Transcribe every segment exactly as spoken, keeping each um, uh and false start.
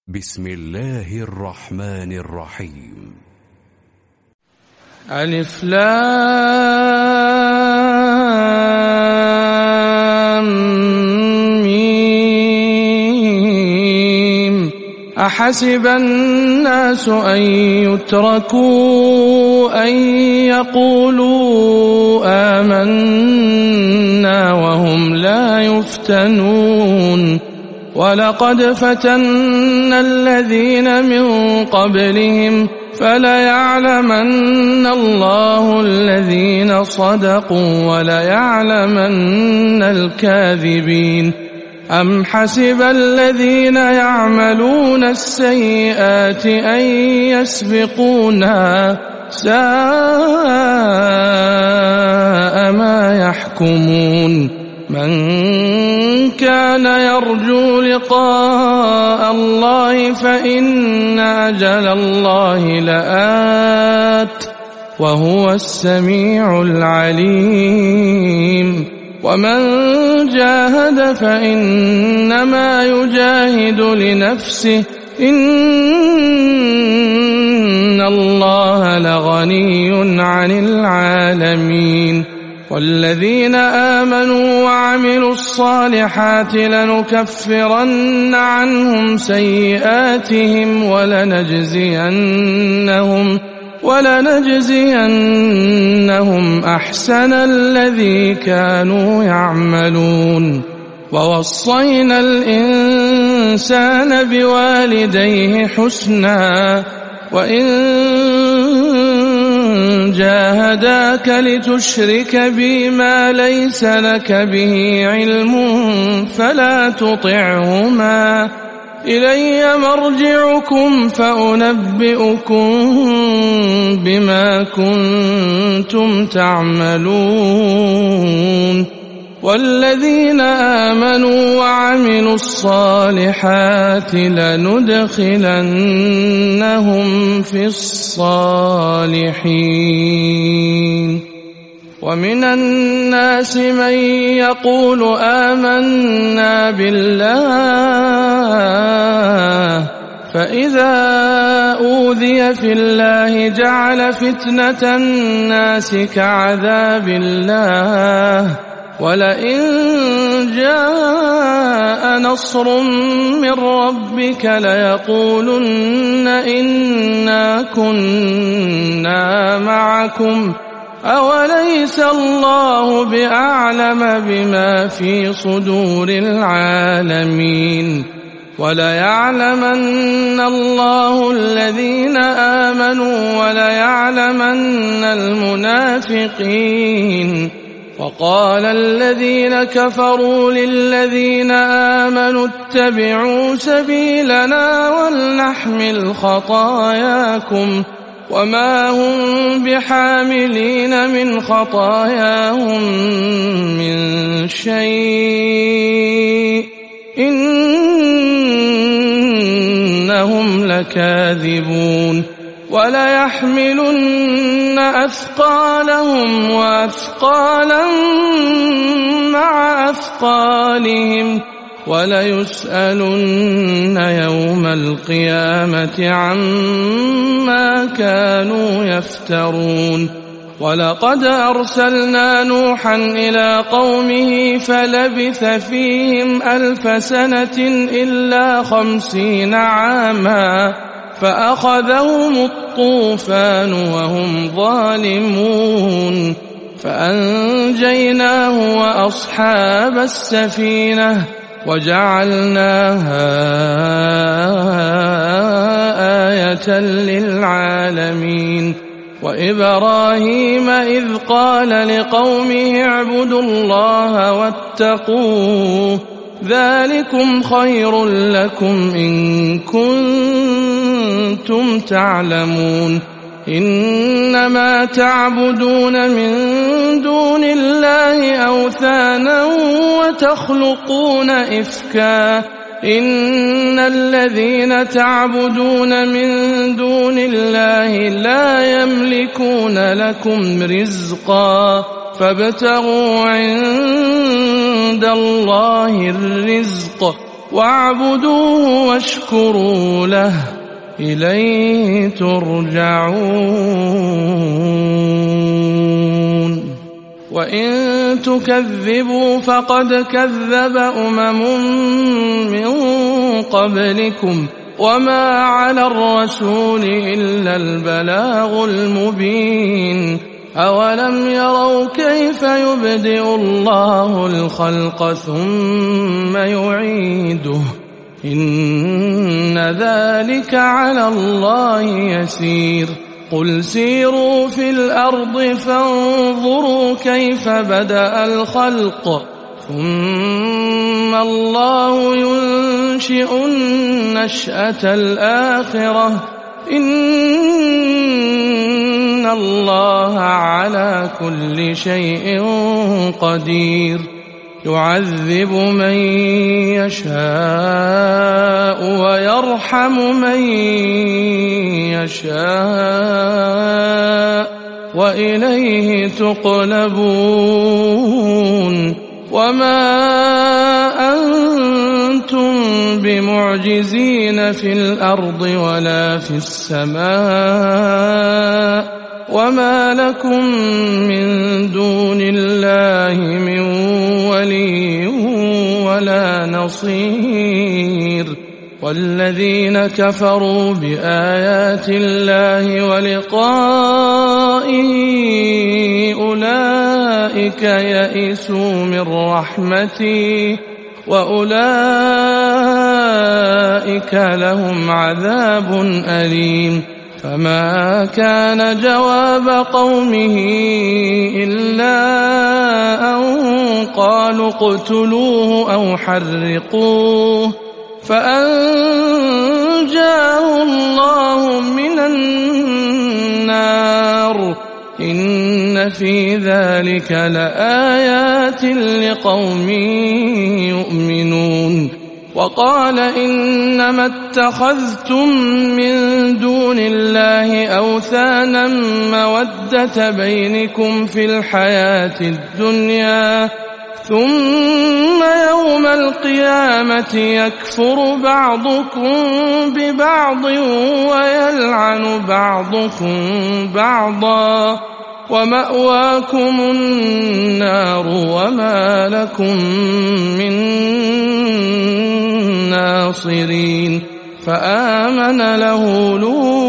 بسم الله الرحمن الرحيم. ألف لام ميم. أحسب الناس أن يتركوا أن يقولوا آمنا وهم لا يفتنون. ولقد فتنا الذين من قبلهم فليعلمن الله الذين صدقوا وليعلمن الكاذبين. أم حسب الذين يعملون السيئات أن يسبقونا ساء ما يحكمون. من كان يرجو لقاء الله فإن أجل الله لآت وهو السميع العليم. ومن جاهد فإنما يجاهد لنفسه إن الله لغني عن العالمين. والذين آمنوا وعملوا الصالحات لنكفرن عنهم سيئاتهم ولنجزينهم ولنجزينهم أحسن الذي كانوا يعملون. ووصينا الإنسان بوالديه حسنا وإن جاهداك لتشرك بي ما ليس لك به علم فلا تطعهما إلي مرجعكم فأنبئكم بما كنتم تعملون. والذين آمنوا وعملوا الصالحات لندخلنهم في الصالحين. ومن الناس من يقول آمنا بالله فإذا أوذي في الله جعل فتنة الناس كعذاب الله ولئن جاء نصر من ربك ليقولن إنا كنا معكم أوليس الله بأعلم بما في صدور العالمين. وليعلمن الله الذين آمنوا وليعلمن المنافقين. وقال الذين كفروا للذين آمنوا اتبعوا سبيلنا ولنحمل خطاياكم وما هم بحاملين من خطاياهم من شيء إنهم لكاذبون. وليحملن أثقالهم وأثقالا مع أثقالهم وليسألن يوم القيامة عما كانوا يفترون. ولقد أرسلنا نوحا إلى قومه فلبث فيهم ألف سنة إلا خمسين عاما فأخذهم الطوفان وهم ظالمون فأنجيناه وأصحاب السفينة وجعلناها آية للعالمين. وإبراهيم إذ قال لقومه اعبدوا الله واتقوه ذلكم خير لكم إن كنتم تعلمون. إنما تعبدون من دون الله أوثانا وتخلقون إفكا إن الذين تعبدون من دون الله لا يملكون لكم رزقا فابتغوا عند الله الرزق واعبدوه واشكروا له إليه ترجعون وإن تكذبوا فقد كذب أمم من قبلكم وما على الرسول إلا البلاغ المبين أولم يروا كيف يبدئ الله الخلق ثم يعيده إن ذلك على الله يسير قل سيروا في الأرض فانظروا كيف بدأ الخلق ثم الله ينشئ النشأة الآخرة إن الله على كل شيء قدير يعذب من يشاء ويرحم من يشاء وإليه تقلبون وما أنتم بمعجزين في الأرض ولا في السماء وما لكم من دون الله من ولي ولا نصير والذين كفروا بآيات الله ولقائه أولئك يئسوا من رحمتي وأولئك لهم عذاب أليم فما كان جواب قومه إلا أن قالوا اقتلوه أو حرقوه فأنجاه الله من النار إن في ذلك لآيات لقوم يؤمنون وقال إنما اتخذتم من دون الله أوثانا مودة بينكم في الحياة الدنيا ثم يوم القيامة يكفر بعضكم ببعض ويلعن بعضكم بعضا ومأواكم النار وما لكم من ناصرين فآمن له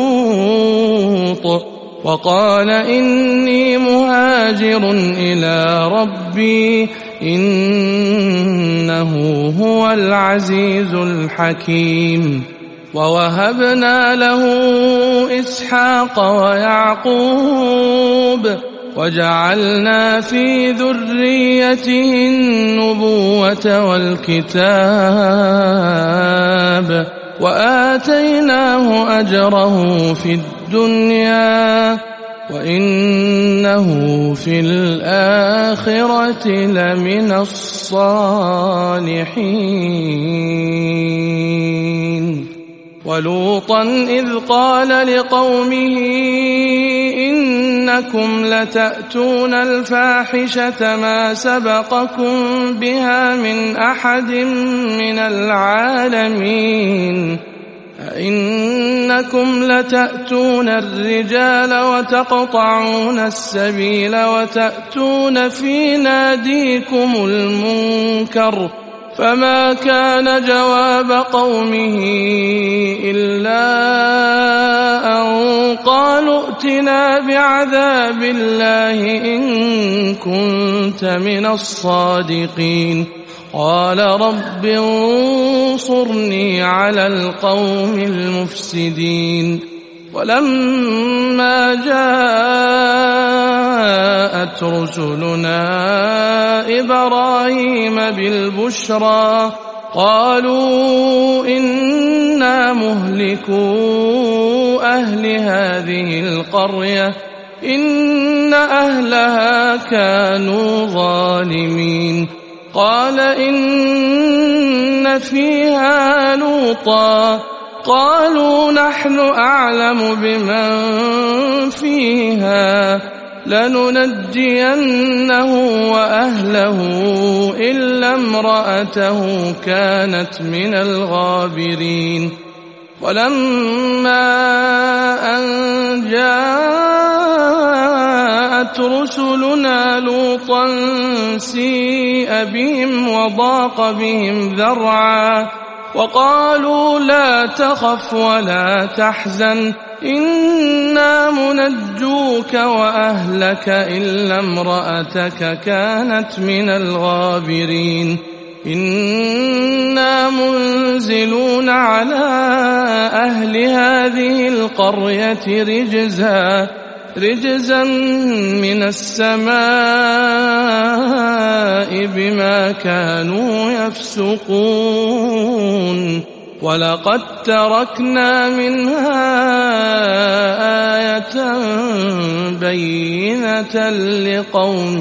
لوط وقال إني مهاجر إلى ربي إنه هو العزيز الحكيم ووهبنا له إسحاق ويعقوب وجعلنا في ذريته النبوة والكتاب وآتيناه أجره في الدنيا وإنه في الآخرة لمن الصالحين ولوطا إذ قال لقومه إنكم لتأتون الفاحشة ما سبقكم بها من أحد من العالمين أئنكم لتأتون الرجال وتقطعون السبيل وتأتون في ناديكم المنكر فما كان جواب قومه إلا أن قالوا ائتنا بعذاب الله إن كنت من الصادقين قال رب انصرني على القوم المفسدين ولما جاءت رسلنا إبراهيم بالبشرى قالوا إنا مهلكو أهل هذه القرية إن أهلها كانوا ظالمين قال إن فيها لوطا قالوا نحن أعلم بمن فيها لننجينه وأهله إلا امرأته كانت من الغابرين. ولما أن جاءت رسلنا لوطا سيء بهم وضاق بهم ذرعا وقالوا لا تخف ولا تحزن إنا منجوك وأهلك إلا امرأتك كانت من الغابرين. إنا منزلون على أهل هذه القرية رجزا رجزا من السماء بما كانوا يفسقون. ولقد تركنا منها آية بينة لقوم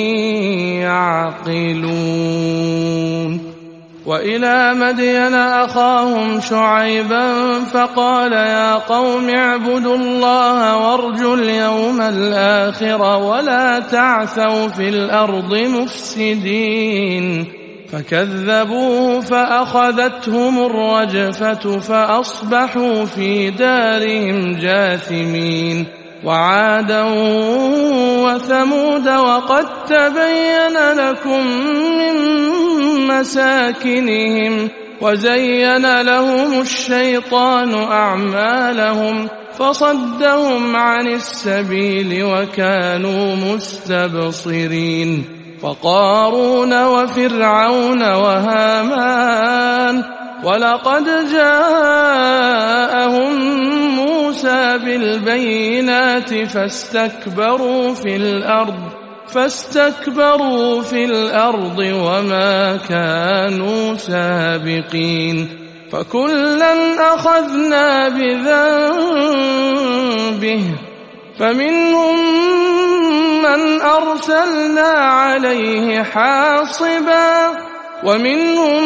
يعقلون. وإلى مدين أخاهم شعيبا فقال يا قوم اعبدوا الله وارجوا اليوم الآخر ولا تعثوا في الأرض مفسدين. فكذبوه فأخذتهم الرجفة فأصبحوا في دارهم جاثمين. وعادا وثمود وقد تبين لكم من مساكنهم وزين لهم الشيطان أعمالهم فصدهم عن السبيل وكانوا مستبصرين. وقارون وفرعون وهامان ولقد جاءهم موسى بالبينات فاستكبروا في الأرض فاستكبروا في الأرض وما كانوا سابقين. فكلا أخذنا بذنبه فمنهم من أرسلنا عليه حاصبا ومنهم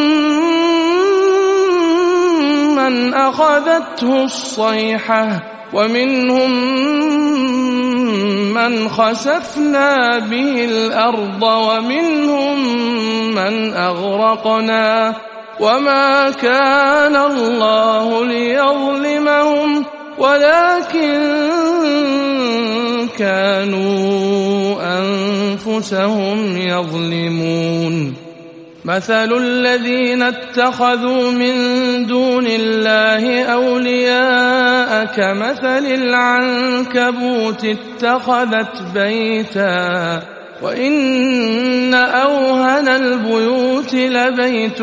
من أخذته الصيحة ومنهم من خسفنا به الأرض ومنهم من أغرقنا وما كان الله ليظلمهم ولكن كانوا أنفسهم يظلمون. مثل الذين اتخذوا من دون الله أولياء كمثل العنكبوت اتخذت بيتا وإن أوهن البيوت لبيت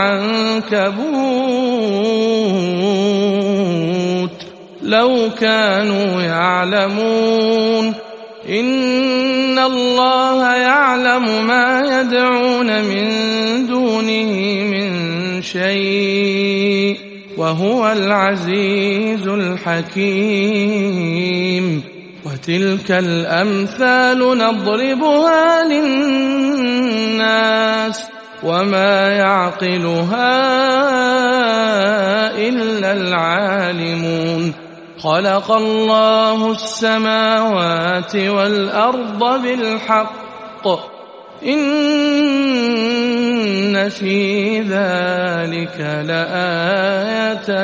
العنكبوت لو كانوا يعلمون. إن الله يعلم ما يدعون من دونه من شيء وهو العزيز الحكيم. وتلك الأمثال نضربها للناس وما يعقلها إلا العالمون. خلق الله السماوات والأرض بالحق إن في ذلك لآية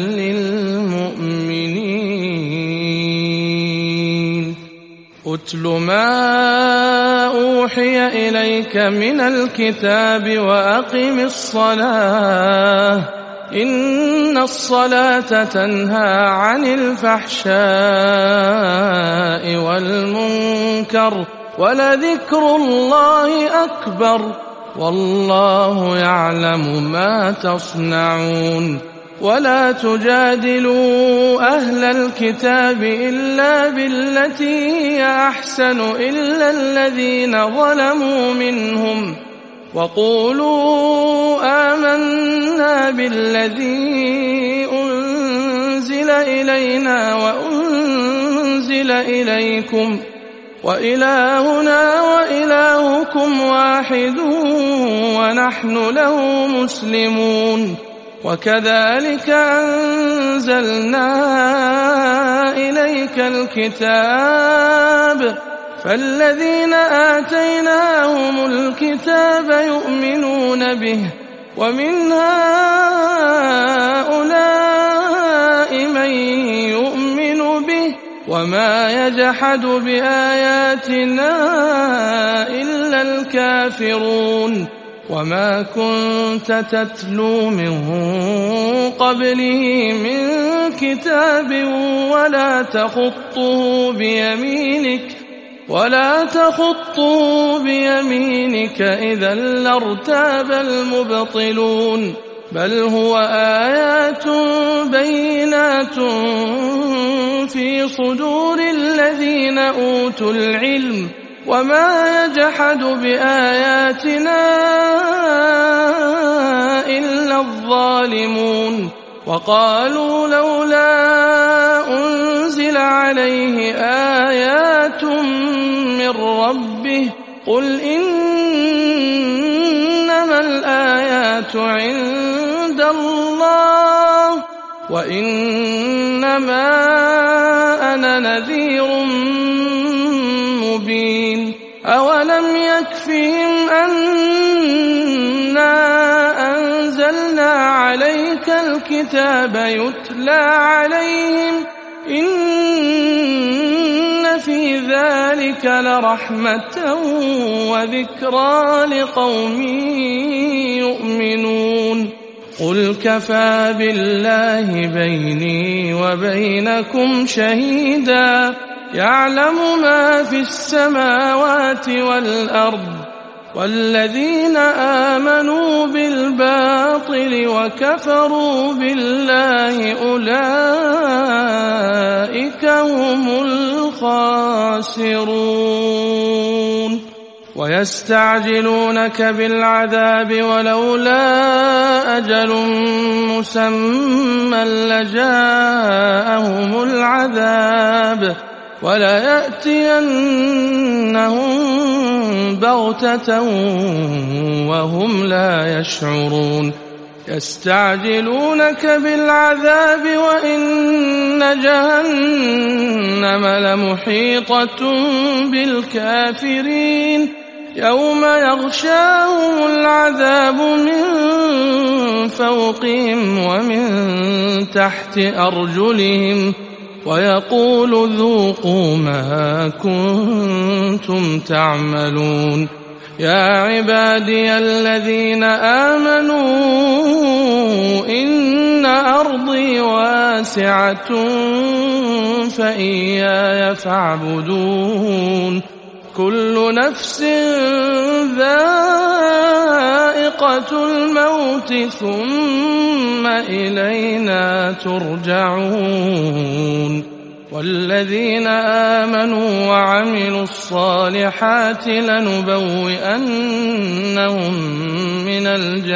للمؤمنين. أتل ما أوحي إليك من الكتاب وأقم الصلاة إن الصلاة تنهى عن الفحشاء والمنكر ولذكر الله أكبر والله يعلم ما تصنعون. ولا تجادلوا أهل الكتاب إلا بالتي هي أحسن إلا الذين ظلموا منهم وقولوا آمنا بالذي أنزل إلينا وأنزل إليكم وإلهنا وإلهكم واحد ونحن له مسلمون. وكذلك أنزلنا إليك الكتاب فالذين آتيناهم الكتاب يؤمنون به ومن هؤلاء من يؤمن به وما يجحد بآياتنا إلا الكافرون وما كنت تتلو من قبله من كتاب ولا تخطه بيمينك ولا تخطه بيمينك إذا لارتاب المبطلون بل هو آيات بينات في صدور الذين أوتوا العلم وما يجحد بآياتنا إلا الظالمون وقالوا لولا أنزل عليه آيات من ربه قل إنما الآيات عند الله وإنما أنا نذير مبين أولم يكفهم أنا أنزلنا عليك الكتاب يتلى عليهم إن في ذلك لرحمة وذكرى لقوم يؤمنون قل كفى بالله بيني وبينكم شهيدا يعلم ما في السماوات والأرض والذين آمنوا بالباطل وكفروا بالله أولئك هم الخاسرون ويستعجلونك بالعذاب ولولا أجل مسمى لجاءهم العذاب وليأتينهم بغتة وهم لا يشعرون يستعجلونك بالعذاب وإن جهنم لمحيطة بالكافرين يوم يغشاهم العذاب من فوقهم ومن تحت أرجلهم ويقول ذوقوا ما كنتم تعملون يا عبادي الذين آمنوا إن أرضي واسعة فإياي فاعبدون كل نفس ذائقة الموت ثم إلينا ترجعون والذين آمنوا وعملوا الصالحات لنبوئنهم من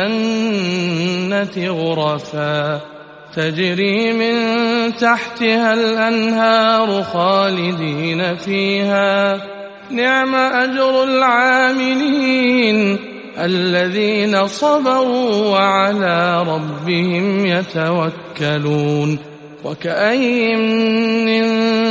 الجنة غرفا تجري من تحتها الأنهار خالدين فيها نعم أجر العاملين الذين صبروا وعلى ربهم يتوكلون وكأين من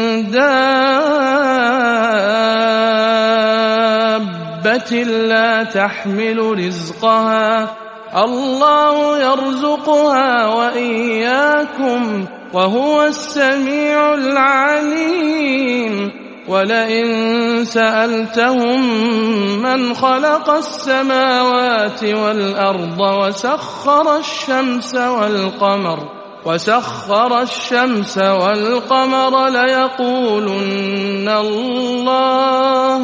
دابة لا تحمل رزقها الله يرزقها وإياكم وهو السميع العليم ولئن سألتهم من خلق السماوات والأرض وسخر الشمس والقمر وسخر الشمس والقمر ليقولن الله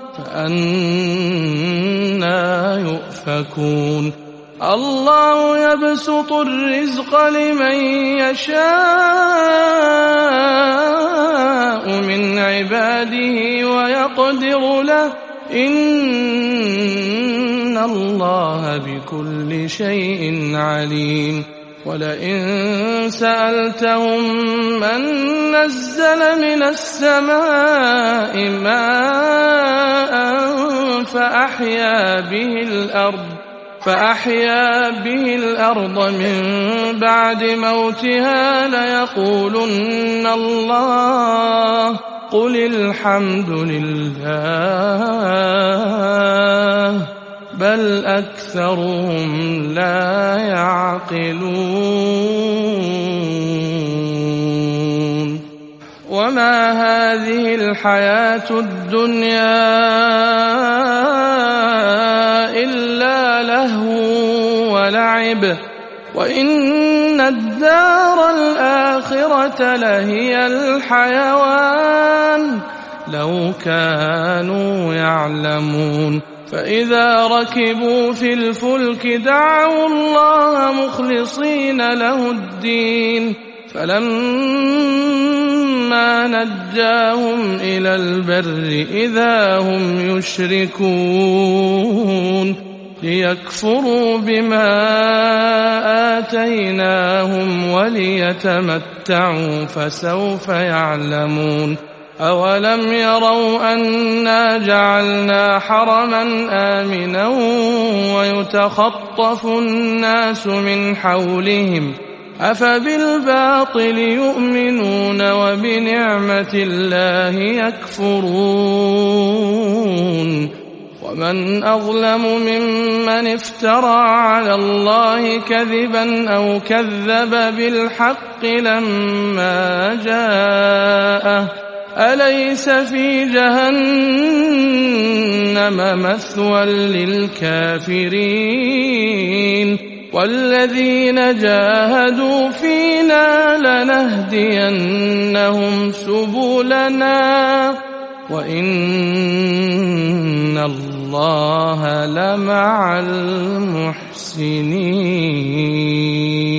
فأنى يؤفكون الله يبسط الرزق لمن يشاء من عباده ويقدر له إن الله بكل شيء عليم ولئن سألتهم من نزل من السماء ماء فأحيا به الأرض فأحيا به الأرض من بعد موتها ليقولن الله قل الحمد لله بل أكثرهم لا يعقلون وما هذه الحياة الدنيا إلا لهو ولعب وإن الدار الآخرة لهي الحيوان لو كانوا يعلمون فإذا ركبوا في الفلك دعوا الله مخلصين له الدين فلما نجاهم إلى البر إذا هم يشركون ليكفروا بما آتيناهم وليتمتعوا فسوف يعلمون أولم يروا أنا جعلنا حرما آمنا ويتخطف الناس من حولهم أفبالباطل يؤمنون وبنعمة الله يكفرون ومن أظلم ممن افترى على الله كذبا أو كذب بالحق لما جاءه أليس في جهنم مثوى للكافرين والذين جاهدوا فينا لنهدينهم سبلنا وإن الله لمع المحسنين.